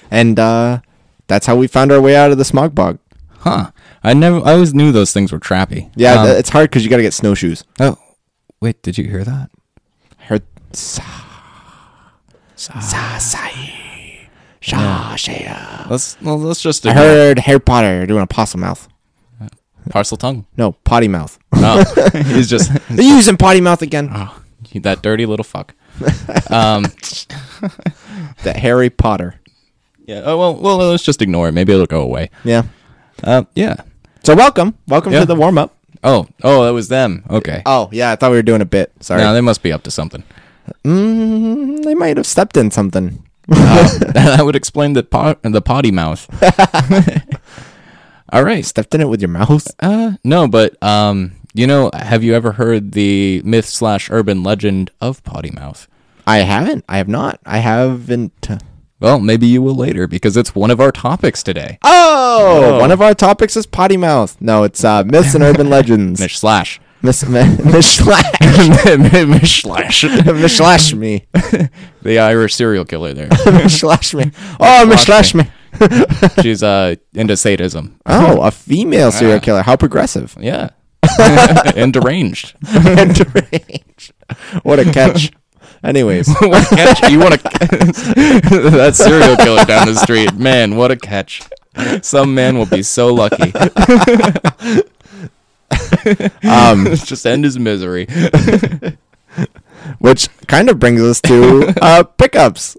And that's how we found our way out of the smog bog. Huh. I always knew those things were trappy. Yeah, it's hard because you got to get snowshoes. Oh, wait, did you hear that? Heard Let's just I heard Harry Potter doing a possum mouth. parcel tongue. No, potty mouth. No, he's just They're using potty mouth again. oh, that dirty little fuck. That Harry Potter. Yeah. Oh well. Let's just ignore it. Maybe it'll go away. Yeah. Yeah. So welcome Yeah. to the warm up. Oh, that was them. Okay. Oh yeah, I thought we were doing a bit. Sorry. No, they must be up to something. They might have stepped in something. That would explain the potty mouth. All right. Stepped in it with your mouth. No, but have you ever heard the myth/urban legend of potty mouth? I haven't. I have not. I haven't. Well, maybe you will later because it's one of our topics today. Oh, one of our topics is potty mouth. No, it's myths and urban legends. Mish slash. Mish slash. Mish slash. Mish slash me. The Irish serial killer there. Mish slash me. Oh, mish slash me. She's into sadism. Oh, a female serial killer. How progressive. Yeah. And deranged. And deranged. What a catch. Anyways. What a catch. You want to that serial killer down the street. Man, what a catch. Some man will be so lucky. Just end his misery. Which kind of brings us to pickups.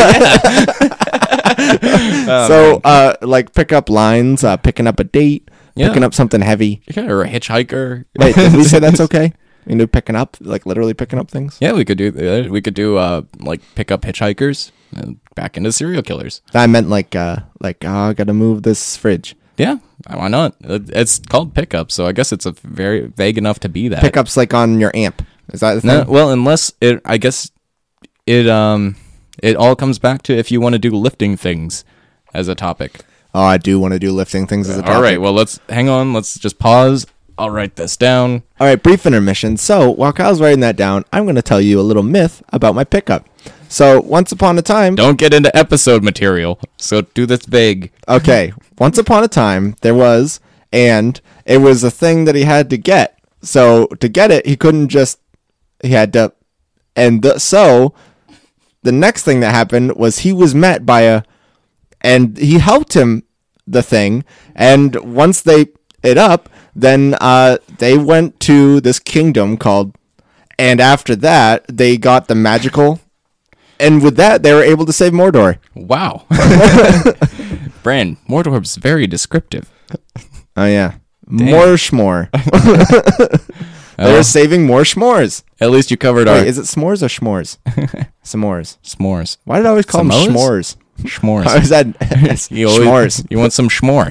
So, like pickup lines, picking up a date, picking up something heavy. Yeah, or a hitchhiker. Wait, did we say that's okay? You know, picking up, like literally picking up things? Yeah, we could do like pick up hitchhikers and back into serial killers. I meant like I gotta move this fridge. Yeah, why not? It's called pickup, so I guess it's a very vague enough to be that. Pickups like on your amp. Is that the thing? No, well, unless I guess it all comes back to if you want to do lifting things as a topic. Oh, I do want to do lifting things as a topic. All right, well, let's hang on. Let's just pause. I'll write this down. All right, brief intermission. So while Kyle's writing that down, I'm going to tell you a little myth about my pickup. So once upon a time... Don't get into episode material, so do this vague. Okay, once upon a time, there was, and it was a thing that he had to get. So to get it, he couldn't just... He had to... So the next thing that happened was he was met by a... And he helped him, the thing, and once they... it up, then they went to this kingdom called, and after that they got the magical, and with that they were able to save Mordor. Wow. Brand, Mordor's very descriptive. Oh yeah. Damn. More schmore. They were saving more s'mores. At least you covered our... Wait, is it s'mores or schmores? S'mores. S'mores. Why did I always call them s'mores? S'mores. How is that? S'mores. You want some s'more?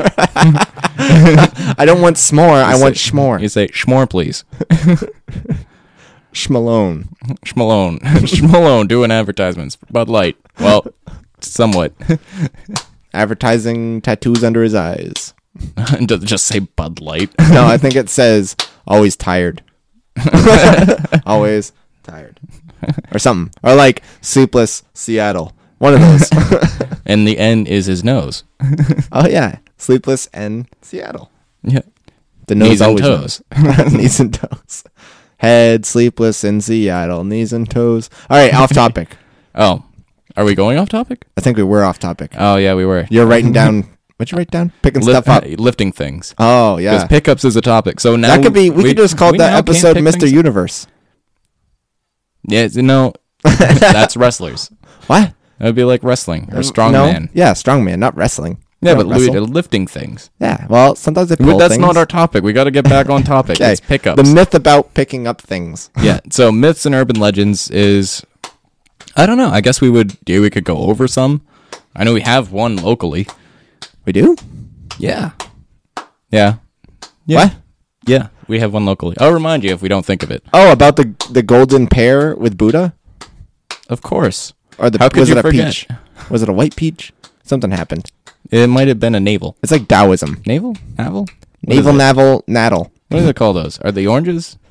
I don't want s'more. I want schmore. You say s'more, please. Schmalone. Schmalone. Schmalone doing advertisements. Bud Light. Well, somewhat. Advertising tattoos under his eyes. Does it just say Bud Light? No, I think it says always tired. Always tired. Or something. Or like Sleepless Seattle. One of those. And the N is his nose. Oh, yeah. Sleepless and Seattle. Yeah. The nose Knees and always toes. knows. Knees and toes. Head, sleepless in Seattle. Knees and toes. All right, off topic. Oh. Are we going off topic? I think we were off topic. Oh, yeah, we were. You're writing down... What'd you write down? Picking stuff up. Lifting things. Oh, yeah. Because pickups is a topic. So now That could be... We could just call that now episode can't pick Mr. things? Universe. Yeah, no. That's wrestlers. What? That would be like wrestling or No. strongman. Yeah, strongman, not wrestling. Yeah, You but don't wrestle. lifting things. Yeah, well, sometimes they pull That's things. not our topic. We got to get back on topic. Okay, It's pickups. the myth about picking up things. Yeah. So myths and urban legends is, I don't know. I guess we could go over some. I know we have one locally. We do? Yeah. Yeah. What? Yeah. We have one locally. I'll remind you if we don't think of it. Oh, about the golden pear with Buddha? Of course. Or the How could was you it a forget? peach? Was it a white peach? Something happened. It might have been a navel. It's like Taoism. Navel? Navel? Navel, navel, naddle. What do they call those? Are they oranges?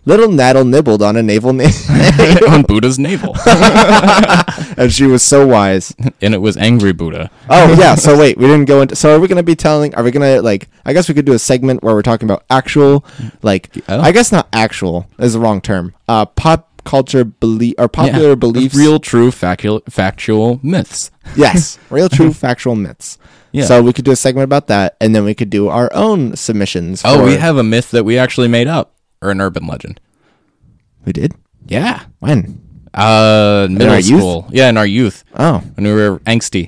Little Naddle nibbled on a navel on Buddha's navel. and she was so wise. And it was angry Buddha. Oh, yeah. So, wait, we didn't go into... So, are we going to be are we going to, like... I guess we could do a segment where we're talking about actual, like... Oh. I guess not actual is the wrong term. Pop culture belief... Or popular beliefs. Real, true, factual myths. Yes. Real, true, factual myths. Yeah. So, we could do a segment about that, and then we could do our own submissions. Oh, we have a myth that we actually made up. Or an urban legend. We did? Yeah. When? Middle our youth? school. Yeah, in our youth. Oh. When we were angsty.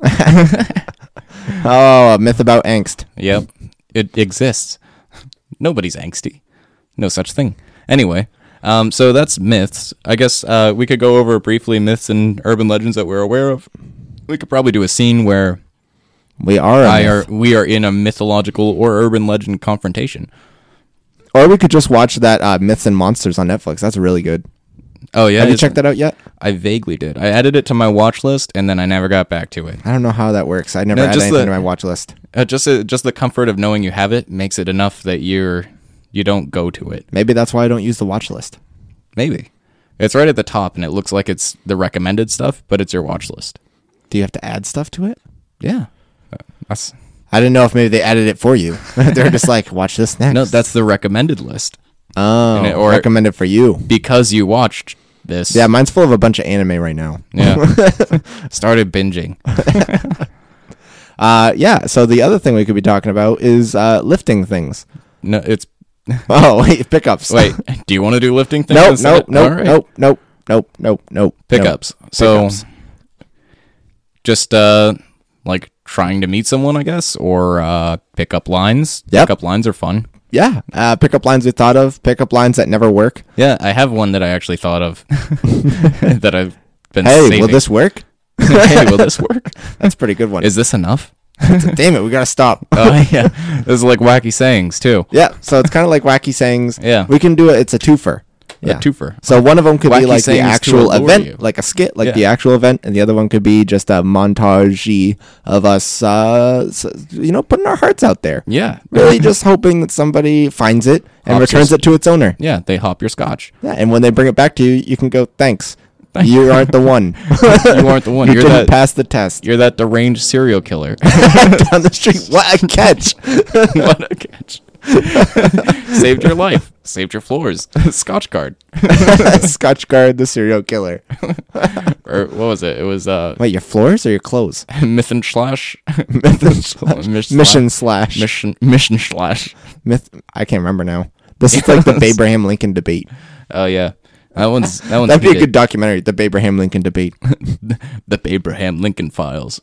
Oh, a myth about angst. Yep. It exists. Nobody's angsty. No such thing. Anyway, so that's myths. I guess we could go over briefly myths and urban legends that we're aware of. We could probably do a scene where We are. we are in a mythological or urban legend confrontation. Or we could just watch that Myths and Monsters on Netflix. That's really good. Oh, yeah? Have you checked that out yet? I vaguely did. I added it to my watch list, and then I never got back to it. I don't know how that works. I never No, add just anything the- to my watch list. Just the comfort of knowing you have it makes it enough that you don't go to it. Maybe that's why I don't use the watch list. Maybe. It's right at the top, and it looks like it's the recommended stuff, but it's your watch list. Do you have to add stuff to it? Yeah. That's... I didn't know if maybe they added it for you. They're just like, watch this next. No, that's the recommended list. Oh, or recommended for you. Because you watched this. Yeah, mine's full of a bunch of anime right now. Yeah. Started binging. Yeah, so the other thing we could be talking about is lifting things. No, it's... Oh, wait, pickups. Wait, do you want to do lifting things? Nope, instead? nope, All right. nope. Pickups. Nope. So, Pickups. just, like, trying to meet someone, I guess, or pickup lines. Yep. Pickup lines are fun. Yeah, pickup lines we thought of, pickup lines that never work. Yeah, I have one that I actually thought of that I've been Hey, saving. will this work? Hey, will this work? That's a pretty good one. Is this enough? Damn it, we gotta stop. Oh, yeah. This is like wacky sayings, too. Yeah, so it's kind of like wacky sayings. Yeah. We can do it. It's a twofer. Yeah. A twofer. So one of them could be Wacky like the sayings to actual allure event, you. like a skit, like Yeah. the actual event, and the other one could be just a montage of us, putting our hearts out there. Yeah. Really just hoping that somebody finds it and Hops returns your- it to its owner. Yeah, they hop your scotch. Yeah, and when they bring it back to you, you can go, thanks. Thank You aren't the one. You aren't the one. You You're didn't that pass the test. You're that deranged serial killer. Down the street. What a catch. What a catch. Saved your life. Saved your floors. Scotch card. Scotch Guard, the serial killer. Or what was it? It was Wait, your floors or your clothes? myth and slash. Mission slash. Mission slash. Myth. I can't remember now. This is like the Abraham Lincoln debate. Oh yeah. That one's That'd be a heated. good documentary, the Abraham Lincoln debate. The Abraham Lincoln Files.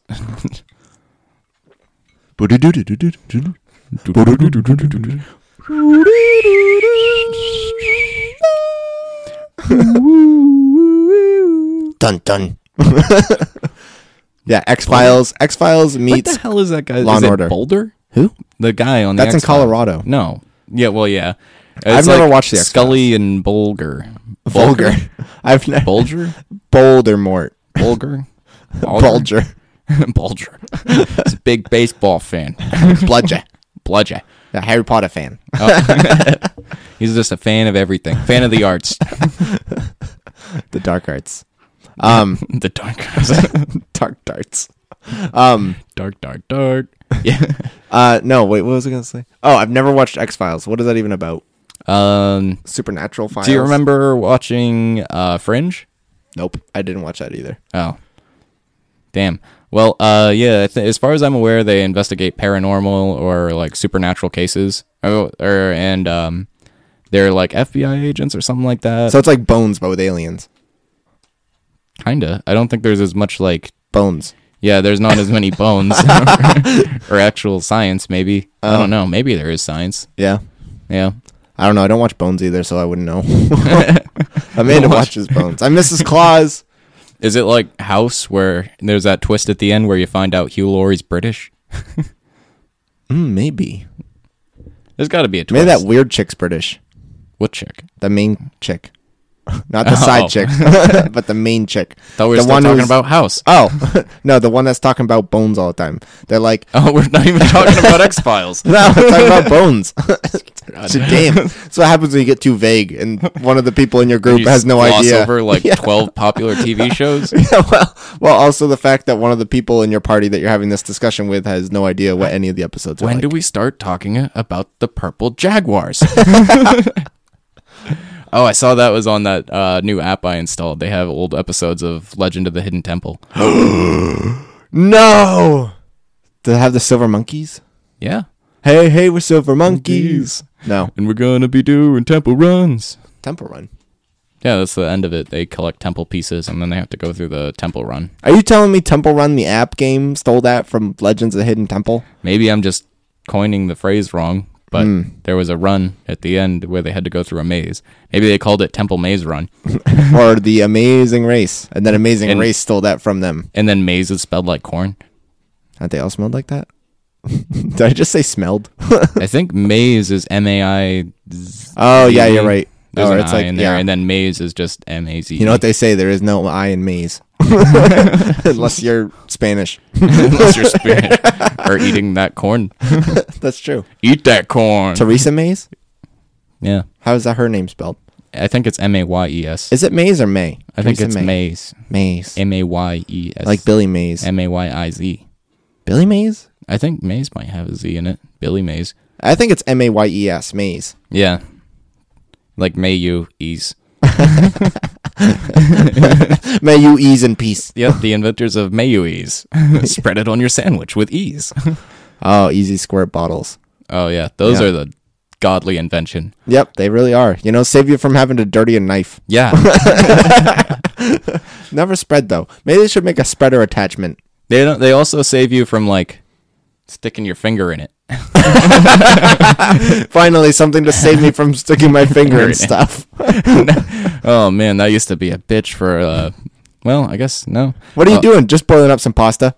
Dun dun. Yeah, X-Files. X-Files What meets the hell is that guy? Law Is and it Order. Boulder? Who? The guy on the That's in X-Files. Colorado. No. Yeah, well, yeah. I've never watched the X-Files. Scully and Bulger. Vulgar. I've never. Bulger? Voldemort. Bulger? Bulger. Bulger. He's a big baseball fan. Bludger. Bludger. A Harry Potter fan. He's just a fan of everything. Fan of the arts. The dark arts. The dark arts. Dark darts. Dark. Yeah. No, wait, what was I going to say? Oh, I've never watched X-Files. What is that even about? Supernatural files? Do you remember watching Fringe? Nope, I didn't watch that either. Oh. Damn. Well, yeah, as far as I'm aware, they investigate paranormal or like supernatural cases. They're like FBI agents or something like that. So it's like Bones, but with aliens. Kinda. I don't think there's as much like... Bones. Yeah, there's not as many bones or actual science, maybe. I don't know. Maybe there is science. Yeah. Yeah. I don't know. I don't watch Bones either, so I wouldn't know. Amanda watches Bones. I'm Mrs. Claus. Is it like House, where there's that twist at the end where you find out Hugh Laurie's British? Maybe. There's got to be a twist. Maybe that weird chick's British. What chick? The main chick. not the side Oh. chick, but the main chick. Thought we were The still one talking who's- about House. Oh no, the one that's talking about Bones all the time. They're like, Oh, we're not even talking about X-Files. no, we're talking about Bones. Damn, that's what happens when you get too vague, and one of the people in your group You has no gloss idea. over like 12 popular TV shows. Yeah, well, also the fact that one of the people in your party that you're having this discussion with has no idea what any of the episodes are. When like. do we start talking about the purple Jaguars? Oh, I saw that was on that new app I installed. They have old episodes of Legend of the Hidden Temple. No, do they have the silver monkeys? Yeah. Hey, we're silver monkeys. No, And we're going to be doing temple runs. Temple Run. Yeah, that's the end of it. They collect temple pieces, and then they have to go through the temple run. Are you telling me Temple Run, the app game, stole that from Legends of the Hidden Temple? Maybe I'm just coining the phrase wrong, but there was a run at the end where they had to go through a maze. Maybe they called it Temple Maze Run. Or the Amazing Race, and then Amazing And- Race stole that from them. And then maze is spelled like corn. Aren't they all smelled like that? Did I just say smelled? I think maze is M-A-I. Oh yeah, you're right. There's Or an it's I like in there, yeah. and then maze is just M-A-Z. You know what they say? There is no I in maze, unless you're Spanish. Unless you're Spanish or eating that corn. That's true. Eat that corn. Teresa Mays. Yeah. How is that her name spelled? I think it's M-A-Y-E-S. Is it Mays or May? I think Teresa it's May. maze. Mays. M-A-Y-E-S. Like Billy Mays. M-A-Y-I-Z. Billy Mays? I think Maze might have a Z in it. Billy Maze. I think it's Mayes. Mays. Yeah. Like may you ease. May you ease in peace. Yep, the inventors of May you ease. Spread it on your sandwich with ease. Oh, easy squirt bottles. Oh yeah, those Yeah. are the godly invention. Yep, they really are. You know, save you from having to dirty a knife. Yeah. Never spread though. Maybe they should make a spreader attachment. They also save you from like sticking your finger in it. Finally, something to save me from sticking my finger in Right. stuff. Oh man, that used to be a bitch for well, I guess no. What are you doing? Just boiling up some pasta?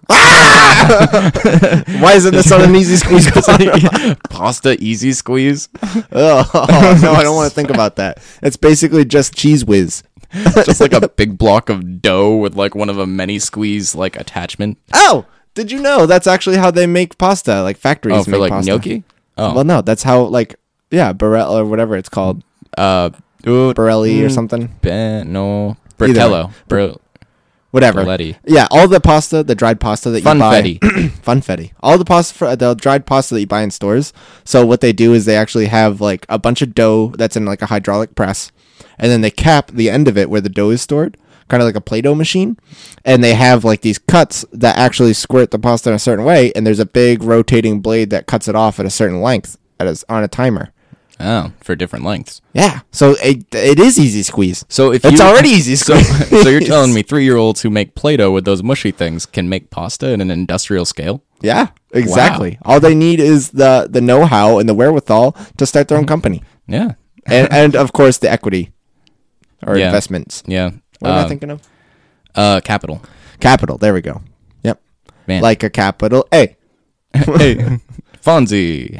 Why isn't this on an easy squeeze? Pasta easy squeeze. Oh, no, I don't want to think about that. It's basically just cheese whiz. Just like a big block of dough with like one of a many squeeze like attachment. Oh, did you know that's actually how they make pasta? Like factories Oh, for make like pasta. gnocchi? Oh. Well, no, that's how Barella or whatever it's called, Borelli or something. No. Either Bratello. Whatever. Belletti. Yeah, all the pasta, the dried pasta that you buy. Funfetti. Funfetti. All the pasta, the dried pasta that you buy in stores. So what they do is they actually have like a bunch of dough that's in like a hydraulic press, and then they cap the end of it where the dough is stored, kind of like a Play-Doh machine, and they have like these cuts that actually squirt the pasta in a certain way, and there's a big rotating blade that cuts it off at a certain length on a timer. Oh, for different lengths. Yeah, so it is easy squeeze. So if It's you, already easy so, squeeze. so you're telling me 3-year-olds who make Play-Doh with those mushy things can make pasta in an industrial scale? Yeah, exactly. All they need is the know-how and the wherewithal to start their own company, Yeah. and of course the equity or Yeah. investments. Yeah. What am I thinking of? Capital. Capital. There we go. Yep. Man. Like a capital A. Hey, Fonzie.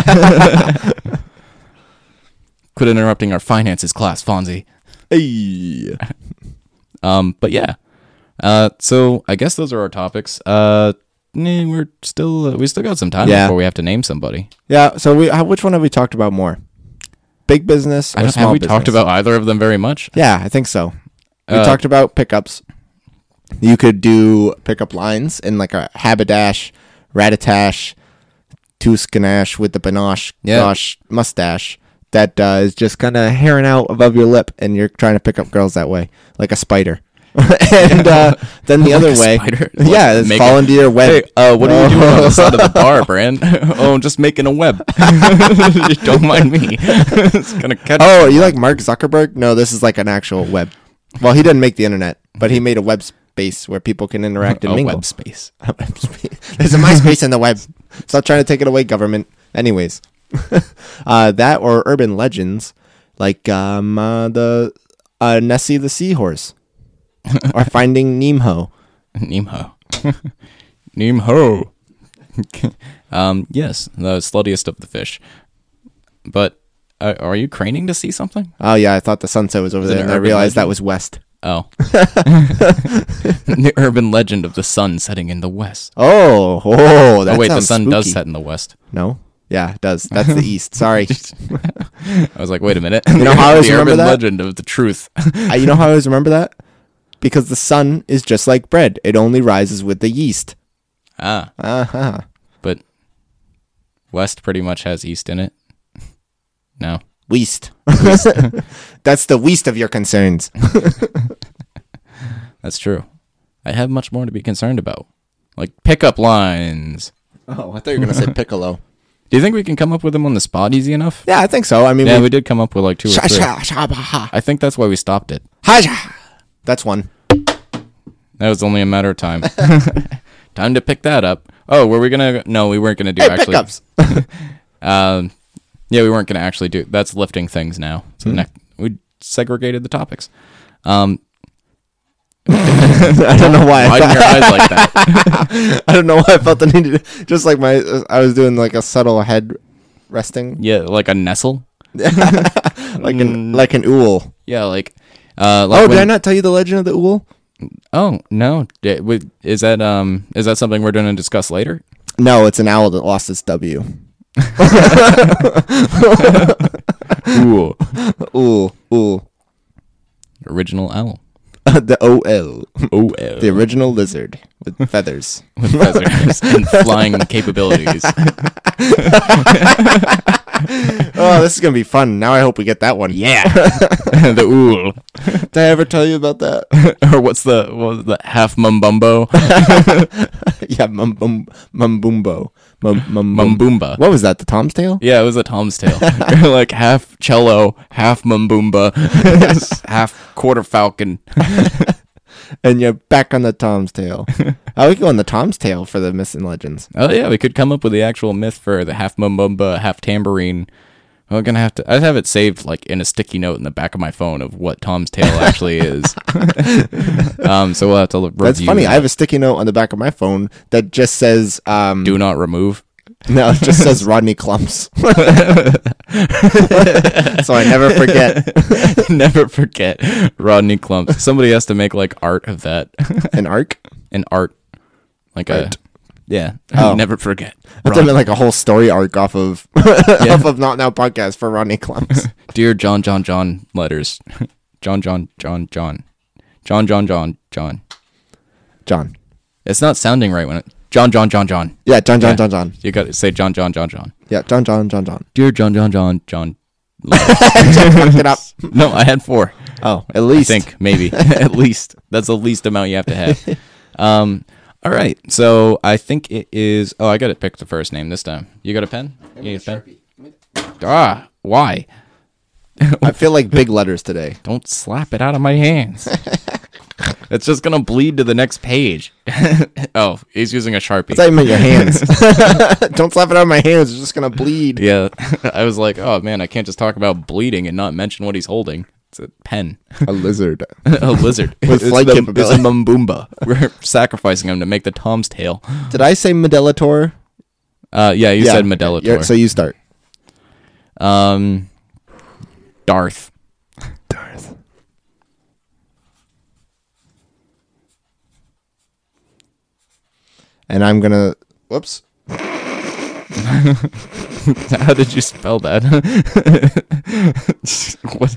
Quit interrupting our finances class, Fonzie. Hey. But yeah. So I guess those are our topics. We still got some time Yeah. before we have to name somebody. Yeah. So which one have we talked about more? Big business or small Have we business? talked about either of them very much? Yeah, I think so. We Uh, talked about pickups. You could do pickup lines in like a Haberdash, Ratatash, Tuscanash with the Banosh Yeah. gosh mustache that is just kind of hairing out above your lip, and you're trying to pick up girls that way, like a spider. And then the other Like a way, spider? yeah, it's Make fall it- into your web. Hey, what are you doing on the side of the bar, Brand? Oh, I'm just making a web. Don't mind me. It's gonna catch. Oh, are you like Mark Zuckerberg? No, this is like an actual web. Well, he didn't make the internet, but he made a web space where people can interact and a mingle. web space. There's a MySpace in the web. Stop trying to take it away, government. Anyways, that or urban legends like the Nessie the seahorse or Finding Nemo. Nemo. Nemo. Yes, the sluttiest of the fish. But Are you craning to see something? Oh yeah, I thought the sunset was over Is it there, an and I urban realized that legend? was west. Oh. The urban legend of the sun setting in the west. Oh, that Oh, wait, the sounds sun does spooky. set in the west. No, yeah, it does. That's the east. Sorry. I was like, wait a minute. You know how I always the remember urban that? legend of the truth. You know how I always remember that? Because the sun is just like bread; it only rises with the yeast. Ah, Uh-huh. but west pretty much has east in it. No. Weast. That's the least of your concerns. That's true. I have much more to be concerned about. Like pickup lines. Oh, I thought you were gonna say piccolo. Do you think we can come up with them on the spot easy enough? Yeah, I think so. I mean, Yeah, we did come up with like 2 or 3. Ha. I think that's why we stopped it. That's one. That was only a matter of time. Time to pick that up. Oh, were we gonna? No, we weren't gonna do Hey, actually. pickups. Yeah, we weren't gonna actually do. That's lifting things now. So we segregated the topics. I don't know why. Widen your eyes like that. I don't know why I felt the need to. Just like I was doing like a subtle head resting, Yeah, like a nestle. like an ool. Yeah, like. Oh, did I not tell you the legend of the ool? Oh no! Is that something we're going to discuss later? No, it's an owl that lost its W. Ooh, Ool. original owl. The OL. Oh, The original lizard with feathers. with feathers and flying capabilities. Oh, this is gonna be fun. Now I hope we get that one. Yeah, the ool. Did I ever tell you about that? Or what was the half mumbumbo? Yeah, Mumbumbo. Mumbumba. What was that? The Tom's Tale? Yeah, it was a Tom's Tale. Like half cello, half mumbumba, half quarter falcon. And you're back on the Tom's Tale. Oh, we could go on the Tom's Tale for the missing legends. Oh yeah, we could come up with the actual myth for the half mumbumba, half tambourine. We're gonna have to. I have it saved like in a sticky note in the back of my phone of what Tom's Tale actually is. So we'll have to review. That's funny. that. I have a sticky note on the back of my phone that just says, Do not remove. no, it just says Rodney Clumps. So I never forget. Never forget Rodney Clumps. Somebody has to make like art of that. An arc? An art, like Art. yeah. Oh. Never forget. I thought I meant like a whole story arc off of off of Not Now podcast for Rodney Clumps. Dear John letters. John. John. It's not sounding right when it. John. Yeah, John. You got to say John. Yeah, John. Dear John. Fucked it up. No, I had 4. Oh, at I least. think maybe at least that's the least amount you have to have. All right, so I think it is. Oh, I got to pick the first name this time. You got a pen? You need a pen? Ah, why? I feel like big letters today. Don't slap it out of my hands. It's just gonna bleed to the next page. Oh, he's using a Sharpie. I thought you meant your hands. Don't slap it out of my hands. It's just going to bleed. Yeah, I was like, oh man, I can't just talk about bleeding and not mention what he's holding. It's a pen. A lizard. A lizard. With flight It's capability. a Mumbumba. We're sacrificing him to make the Tom's Tale. Did I say Medellator? Yeah, you said Medellator. So you start. Darth. And I'm going to... Whoops. How did you spell that? What?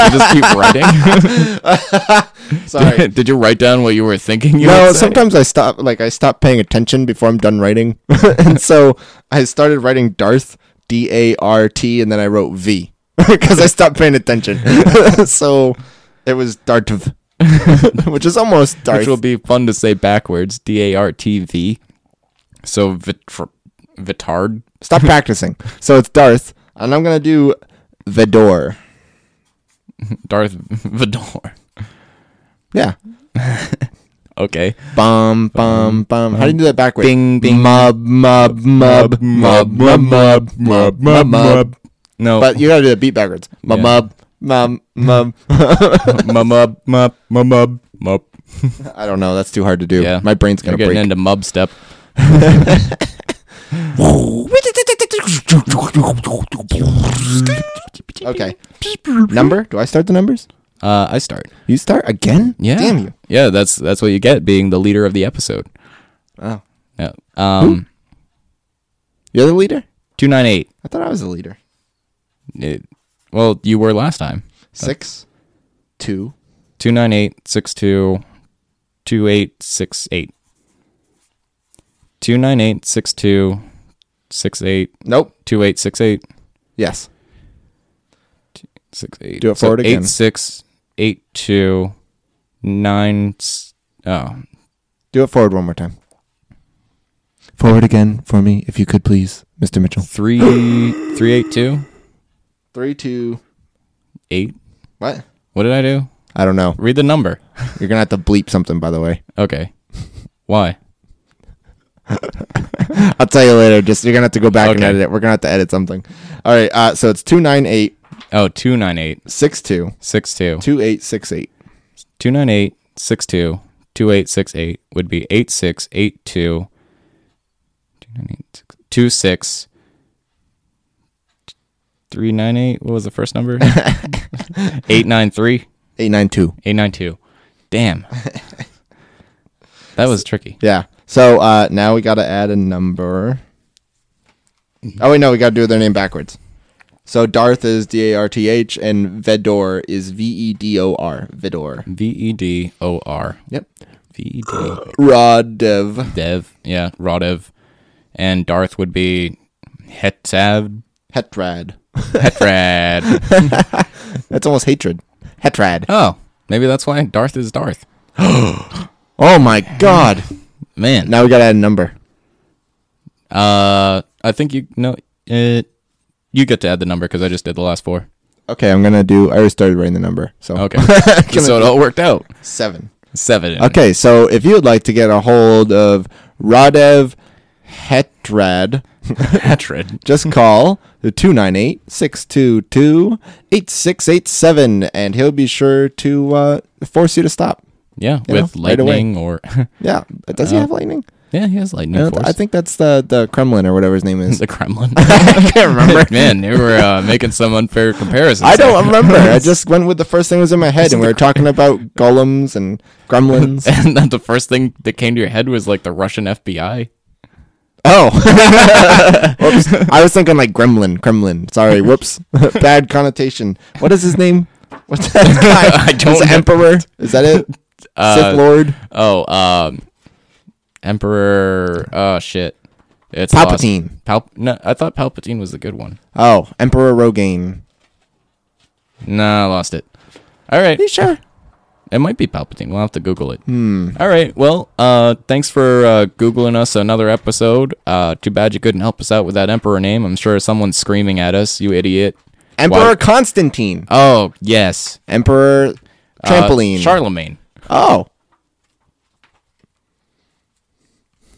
You just keep writing? Sorry. Did you write down what you were thinking? You No, would say? sometimes I stop paying attention before I'm done writing. And so I started writing Darth, Dart, and then I wrote V because I stopped paying attention. So it was Darth, which is almost Darth. Which will be fun to say backwards. Dartv. So Vitard. Stop practicing. So it's Darth, and I'm going to do Vidor. Darth Vidor. Yeah. Okay. Bum, bum, bum. How do you do that backwards? Bing, bing. Mub, mub, mub, mub, mub, mub, mub, mub, mub. No. But you got to do the beat backwards. Mub, Yeah. mub, mub, Mub. I don't know. That's too hard to do. Yeah. My brain's You're going to getting break. into Mub step. Okay. Number? Do I start the numbers? I start. You start again? Yeah. Damn you. Yeah, that's what you get being the leader of the episode. Oh. Yeah. You're the leader? 298. I thought I was the leader. Well, you were last time. 6, 2. 298 62 2868. 298 62 68 Nope. 2868 Yes. 68. Do it forward again. 8682 9. Oh, Do it forward one more time. Forward again for me, if you could, please, Mr. Mitchell. 382 3, 2. 8. What? What did I do? I don't know. Read the number. You're going to have to bleep something, by the way. Okay. Why? I'll tell you later. Just you're going to have to go back and Okay. edit it. We're going to have to edit something. All right. So it's 298 Oh, 298 62 62 2868. 298 62 2868 would be 8682 26 398. What was the first number? 893 892. 892. Damn. That was tricky. Yeah. So now we got to add a number. Oh, wait, no. We got to do their name backwards. So Darth is Darth and Vedor is Vedor. Vidor. Vedor. Yep. Ved. Rodev. Dev. Yeah, Rodev. And Darth would be Hetav. Hetrad. Hetrad. That's almost hatred. Hetrad. Oh, maybe that's why Darth is Darth. Oh my god. Man. Now we got to add a number. I think you know it. You get to add the number because I just did the last 4. Okay, I already started writing the number. So Okay. So it all worked out. 7. 7. Okay, so if you would like to get a hold of Rodev Hetrad, Hatred. just call the 298-622-8687 and he'll be sure to force you to stop. Yeah, You with know, right away. lightning or Yeah. Does he have lightning? yeah, he has lightning force. I think that's the Kremlin or whatever his name is. the Kremlin. I can't remember. Man, you were making some unfair comparisons. I there. don't remember. I just went with the first thing that was in my head, and we were talking about golems and gremlins. And then the first thing that came to your head was like the Russian FBI. Oh, whoops! I was thinking like Kremlin. Sorry, whoops. Bad connotation. What is his name? What's that guy? I don't Is it know. Emperor? Is that it? Sith Lord? Oh, Emperor. Oh shit, it's Palpatine. No, I thought Palpatine was the good one. Oh, Emperor Rogaine. Nah, I lost it. All right, Are you sure? it might be Palpatine. We'll have to Google it. All right. Well, thanks for Googling us another episode. Too bad you couldn't help us out with that Emperor name. I'm sure someone's screaming at us, you idiot. Emperor Why- Constantine. Oh, yes. Emperor Trampoline. Charlemagne. Oh,